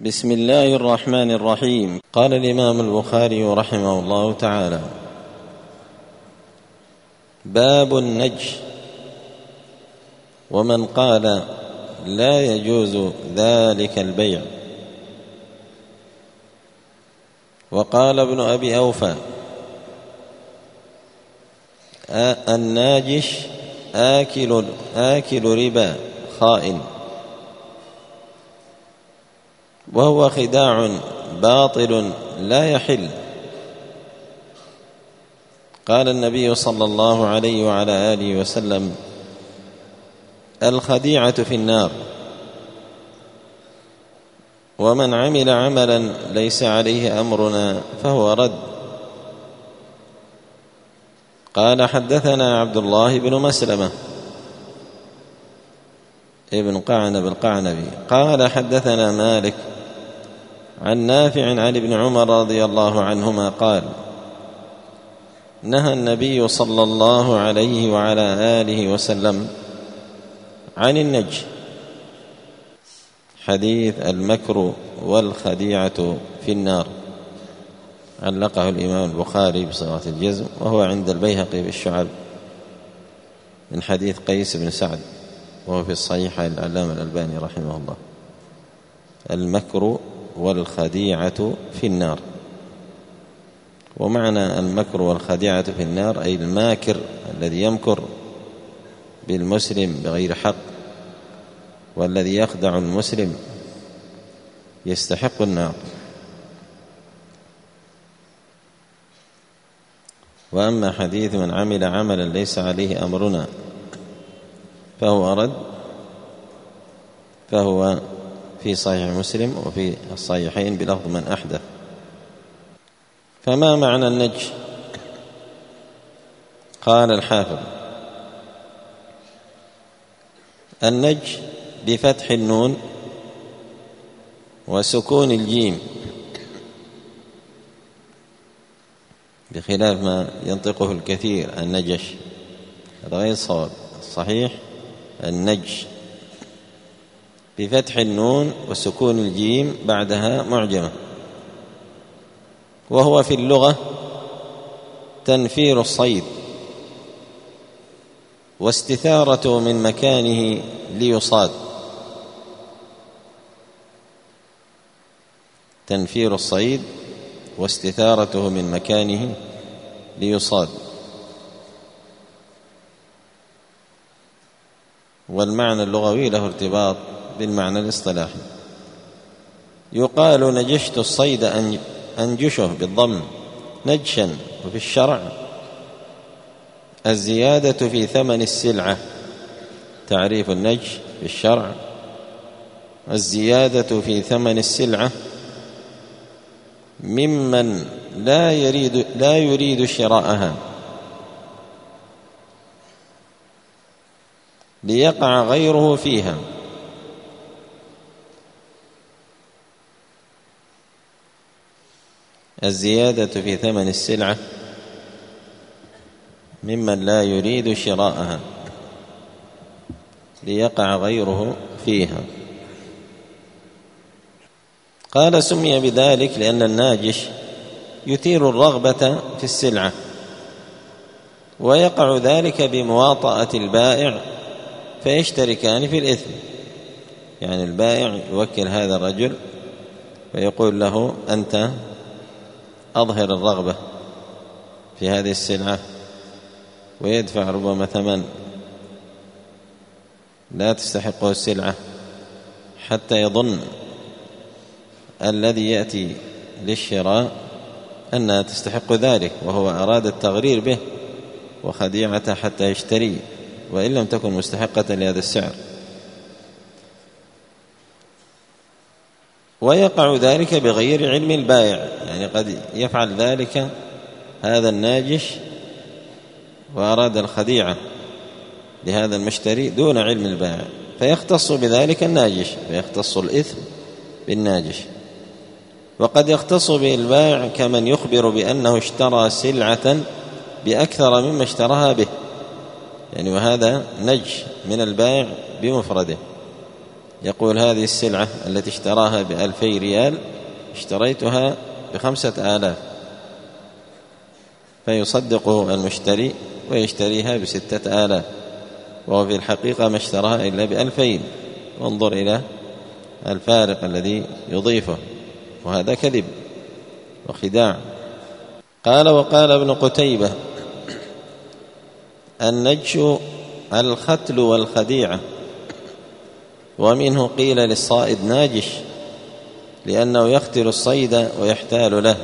بسم الله الرحمن الرحيم. قال الإمام البخاري رحمه الله تعالى: باب النجش. ومن قال لا يجوز ذلك البيع. وقال ابن أبي أوفى: الناجش آكل ربا خائن، وهو خداع باطل لا يحل. قال النبي صلى الله عليه وعلى آله وسلم: الخديعة في النار. ومن عمل عملا ليس عليه أمرنا فهو رد. قال: حدثنا عبد الله بن مسلمة ابن قعنب القعنبي قال: حدثنا مالك عن نافع عن ابن عمر رضي الله عنهما قال: نهى النبي صلى الله عليه وعلى آله وسلم عن حديث المكر والخديعة في النار. علقه الإمام البخاري بصيغة الجزم، وهو عند البيهقي في الشعب من حديث قيس بن سعد، وهو في الصحيح العلامة الألباني رحمه الله. المكر والخديعة في النار. ومعنى المكر والخديعة في النار أي الماكر الذي يمكر بالمسلم بغير حق، والذي يخدع المسلم يستحق النار. وأما حديث من عمل عملا ليس عليه أمرنا فهو رد، فهو في صحيح مسلم وفي الصحيحين بلفظ من أحدث. فما معنى النجش؟ قال الحافظ: النجش بفتح النون وسكون الجيم، بخلاف ما ينطقه الكثير النجش، هذا غير صواب. الصحيح النجش بفتح النون وسكون الجيم بعدها معجمة. وهو في اللغة تنفير الصيد واستثارته من مكانه ليصاد. تنفير الصيد واستثارته من مكانه ليصاد. والمعنى اللغوي له ارتباط بالمعنى الاصطلاحي. يقال نجشت الصيد أنجشه بالضم نجشا. وفي الشرع الزيادة في ثمن السلعة. تعريف النجش في الشرع: الزيادة في ثمن السلعة ممن لا يريد شراءها ليقع غيره فيها. الزيادة في ثمن السلعة ممن لا يريد شراءها ليقع غيره فيها. قال: سمي بذلك لأن الناجش يثير الرغبة في السلعة، ويقع ذلك بمواطأة البائع فيشتركان في الإثم. يعني البائع يوكل هذا الرجل ويقول له: أنت أظهر الرغبة في هذه السلعة، ويدفع ربما ثمن لا تستحقه السلعة، حتى يظن الذي يأتي للشراء أنها تستحق ذلك، وهو أراد التغرير به وخديعته حتى يشتري، وإن لم تكن مستحقة لهذا السعر. ويقع ذلك بغير علم البائع، يعني قد يفعل ذلك هذا الناجش وأراد الخديعة لهذا المشتري دون علم البائع، فيختص بذلك الناجش، فيختص الإثم بالناجش. وقد يختص به البائع كمن يخبر بأنه اشترى سلعة بأكثر مما اشتراها به، يعني وهذا نجش من البائع بمفرده، يقول هذه السلعة التي اشتراها ب2000 ريال اشتريتها ب5000، فيصدقه المشتري ويشتريها ب6000، وهو في الحقيقة ما اشتراها إلا ب2000. وانظر إلى الفارق الذي يضيفه، وهذا كذب وخداع. قال وقال ابن قتيبة النجش الختل والخديعة، ومنه قيل للصائد ناجش لأنه يختل الصيد ويحتال له.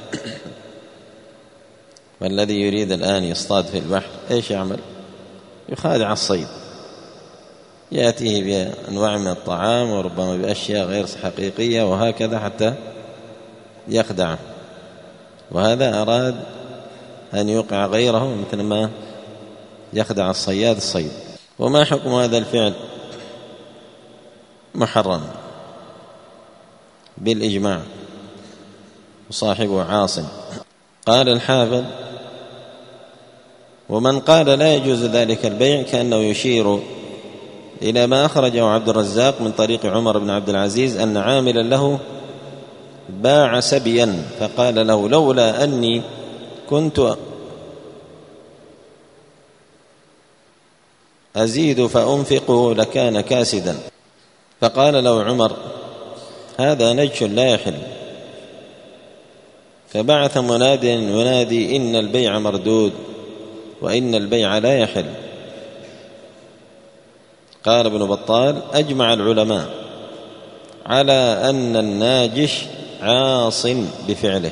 والذي يريد الآن يصطاد في البحر إيش يعمل؟ يخادع الصيد، يأتيه بأنواع من الطعام وربما بأشياء غير حقيقية وهكذا حتى يخدعه، وهذا أراد أن يوقع غيره مثل ما يخدع الصياد الصيد. وما حكم هذا الفعل؟ محرم بالإجماع، وصاحبه عاصم. قال الحافظ ومن قال لا يجوز ذلك البيع كأنه يشير إلى ما أخرجه عبد الرزاق من طريق عمر بن عبد العزيز أن عاملا له باع سبيا فقال له لولا أني كنت أزيد فأنفقه لكان كاسدا، فقال له عمر هذا نجش لا يحل، فبعث مناد ينادي إن البيع مردود وإن البيع لا يحل. قال ابن بطال أجمع العلماء على أن الناجش عاص بفعله،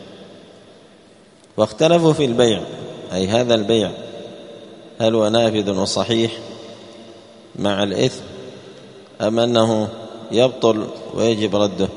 واختلفوا في البيع، أي هذا البيع هل هو نافذ وصحيح مع الإثم أم أنه يبطل ويجب رده.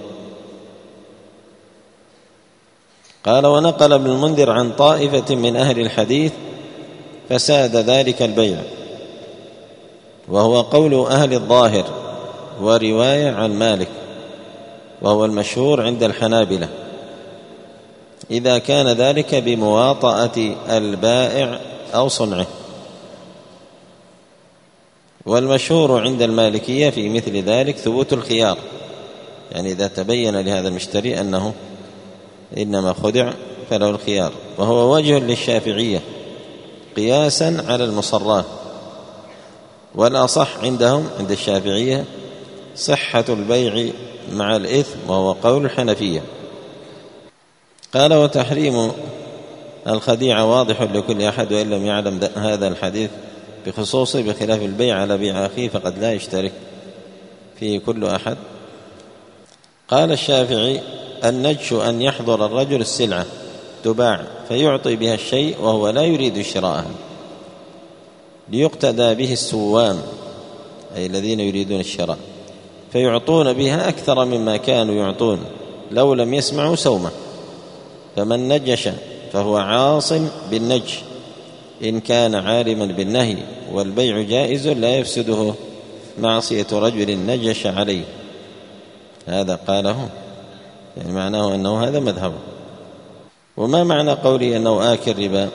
قال ونقل ابن المنذر عن طائفة من أهل الحديث فساد ذلك البيع، وهو قول أهل الظاهر ورواية عن مالك، وهو المشهور عند الحنابلة إذا كان ذلك بمواطأة البائع أو صنعه، والمشهور عند المالكية في مثل ذلك ثبوت الخيار، يعني إذا تبين لهذا المشتري أنه إنما خدع فله الخيار، وهو وجه للشافعية قياسا على المصرات، والأصح عندهم عند الشافعية صحة البيع مع الإثم، وهو قول الحنفية. قال وتحريم الخديعة واضح لكل أحد وإن لم يعلم هذا الحديث بخصوصه، بخلاف البيع على بيع أخيه فقد لا يشترك فيه كل أحد. قال الشافعي النجش أن يحضر الرجل السلعة تباع فيعطي بها الشيء وهو لا يريد شراءها ليقتدى به السوام، أي الذين يريدون الشراء، فيعطون بها أكثر مما كانوا يعطون لو لم يسمعوا سومه، فمن نجش فهو عاص بالنجش إن كان عالما بالنهي، والبيع جائز لا يفسده معصية رجل نجش عليه. هذا قاله، يعني معناه أنه هذا مذهبه. وما معنى قولي أنه آكل ربا؟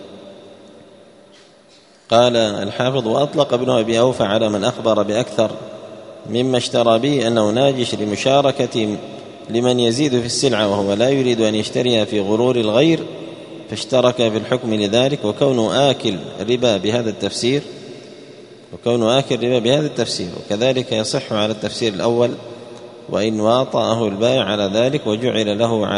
قال الحافظ وأطلق ابن أبي أوفى على من أخبر بأكثر مما اشترى به أنه ناجش لمشاركة لمن يزيد في السلعة وهو لا يريد أن يشتريها في غرور الغير فاشترك في الحكم لذلك، وكونه آكل ربا بهذا التفسير، وكذلك يصح على التفسير الأول وإن واطأه البائع على ذلك وجعل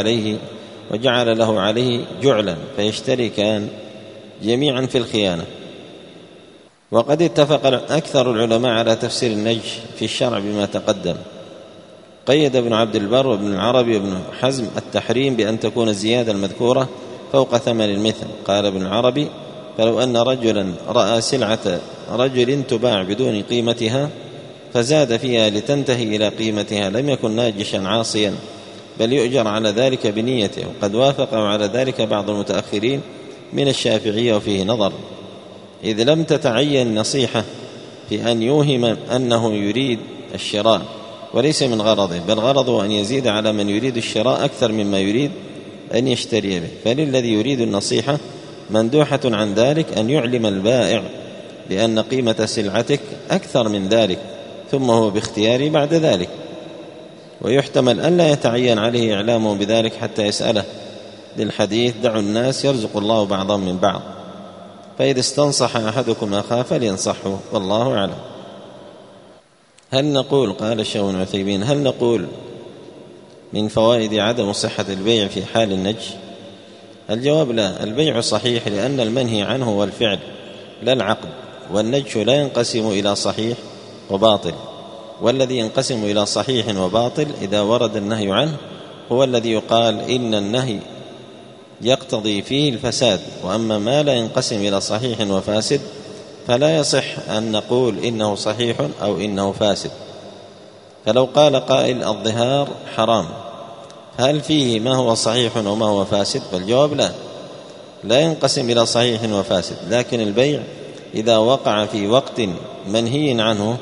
له عليه جعلا فيشتركان جميعا في الخيانة. وقد اتفق أكثر العلماء على تفسير النجش في الشرع بما تقدم. قيد ابن عبد البر وابن العربي وابن حزم التحريم بأن تكون الزيادة المذكورة فوق ثمن المثل. قال ابن العربي فلو أن رجلا رأى سلعة رجل تباع بدون قيمتها فزاد فيها لتنتهي إلى قيمتها لم يكن ناجشا عاصيا، بل يؤجر على ذلك بنيته. وقد وافقوا على ذلك بعض المتأخرين من الشافعية، وفيه نظر، إذ لم تتعين نصيحة في أن يوهم أنه يريد الشراء وليس من غرضه، بل غرضه أن يزيد على من يريد الشراء أكثر مما يريد أن يشتري به. فللذي يريد النصيحة مندوحة عن ذلك أن يعلم البائع بأن قيمة سلعتك أكثر من ذلك، ثم هو باختياره بعد ذلك، ويحتمل أن لا يتعين عليه إعلامه بذلك حتى يسأله للحديث دعوا الناس يرزق الله بعضهم من بعض، فإذا استنصح أحدكم أخاه فلينصحه، والله أعلم. هل نقول، قال الشيخ ابن عثيمين، هل نقول من فوائد عدم صحة البيع في حال النجش؟ الجواب لا، البيع صحيح لأن المنهي عنه هو الفعل لا العقد، والنجش لا ينقسم إلى صحيح وباطل، والذي ينقسم إلى صحيح وباطل إذا ورد النهي عنه هو الذي يقال إن النهي يقتضي فيه الفساد، وأما ما لا ينقسم إلى صحيح وفاسد فلا يصح أن نقول إنه صحيح أو إنه فاسد. فلو قال قائل الظهار حرام، هل فيه ما هو صحيح وما هو فاسد؟ فالجواب لا ينقسم إلى صحيح وفاسد، لكن البيع إذا وقع في وقت منهي عنه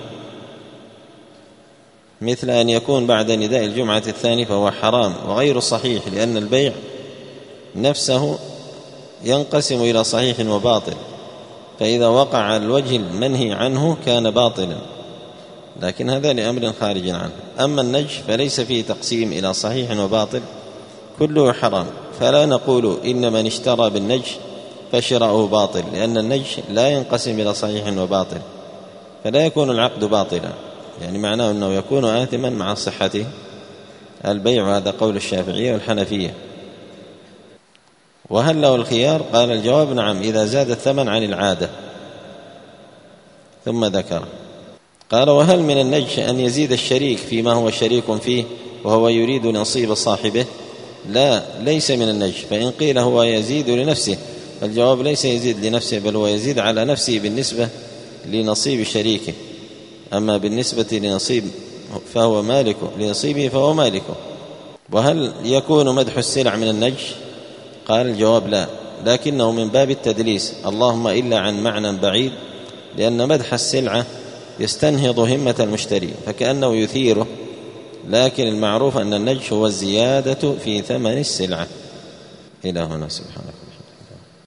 مثل أن يكون بعد نداء الجمعة الثاني فهو حرام وغير صحيح، لأن البيع نفسه ينقسم إلى صحيح وباطل، فإذا وقع على الوجه المنهي عنه كان باطلا، لكن هذا لأمر خارج عنه. أما النجش فليس فيه تقسيم إلى صحيح وباطل، كله حرام، فلا نقول إن من اشترى بالنجش فشراؤه باطل، لأن النجش لا ينقسم إلى صحيح وباطل، فلا يكون العقد باطلا، يعني معناه أنه يكون آثما مع صحته البيع، هذا قول الشافعية والحنفية. وهل له الخيار؟ قال الجواب نعم إذا زاد الثمن عن العادة. ثم ذكر قال وهل من النجش أن يزيد الشريك فيما هو شريك فيه وهو يريد نصيب صاحبه؟ لا، ليس من النجش. فإن قيل هو يزيد لنفسه، الجواب ليس يزيد لنفسه، بل هو يزيد على نفسه بالنسبة لنصيب شريكه، أما بالنسبة لنصيب فهو مالكه، لنصيبه فهو مالكه. وهل يكون مدح السلع من النجش؟ قال الجواب لا، لكنه من باب التدليس، اللهم إلا عن معنى بعيد، لأن مدح السلعة يستنهض همة المشتري فكأنه يثيره، لكن المعروف أن النجش هو الزيادة في ثمن السلعة. إلى هنا، سبحانك.